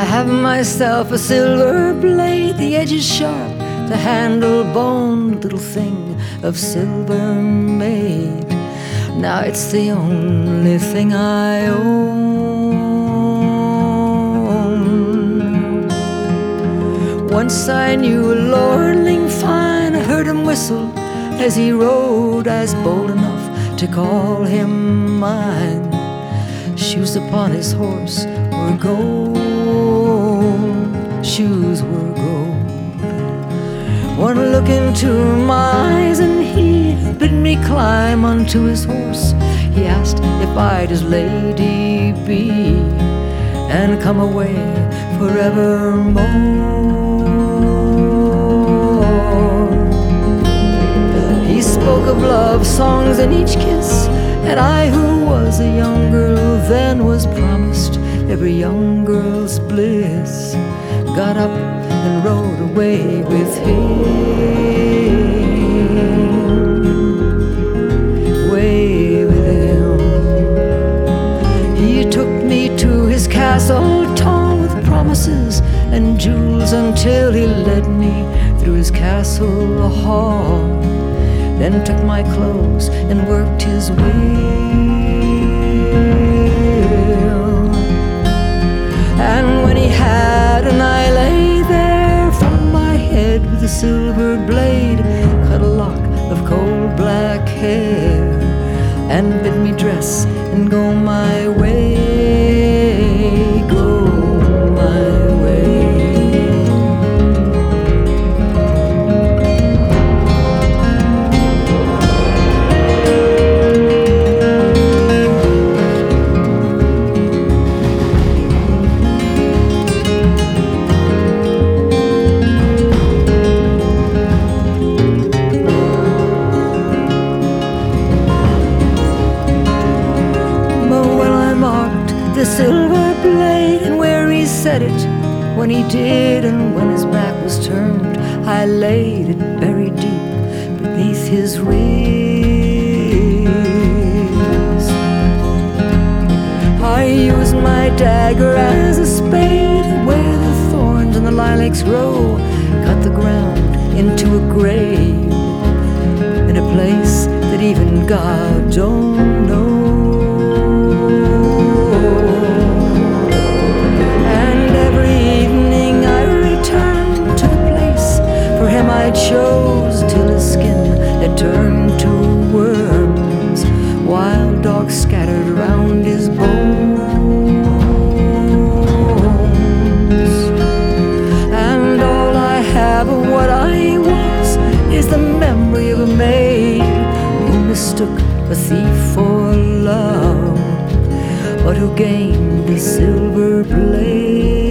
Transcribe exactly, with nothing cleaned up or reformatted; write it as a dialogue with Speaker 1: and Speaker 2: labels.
Speaker 1: I have myself a silver blade, the edge is sharp, the handle bone, little thing of silver made. Now it's the only thing I own. Once I knew a lordling fine, I heard him whistle as he rode. I was bold enough to call him mine. Shoes upon his horse were gold, shoes were gold. One look into my eyes and he bid me climb onto his horse. He asked if I'd his lady be and come away forevermore. He spoke of love songs in each kiss, and I, who was a young girl then, was promised every young girl's bliss. Got up and rode away with him, away with him. He took me to his castle tall with promises and jewels until he led me through his castle hall. Then took my clothes and worked his will. And when he had, and I lay there, from my head with a silver blade cut a lock of coal black hair, and bid me dress and go my way, go my way. The silver blade, and where he said it, when he did, and when his back was turned, I laid it buried deep beneath his ribs. I used my dagger as a spade, where the thorns and the lilacs grow, cut the ground into a grave, in a place that even God don't know. I chose till his skin had turned to worms, wild dogs scattered around his bones. And all I have of what I was is the memory of a maid who mistook a thief for love, but who gained the silver blade.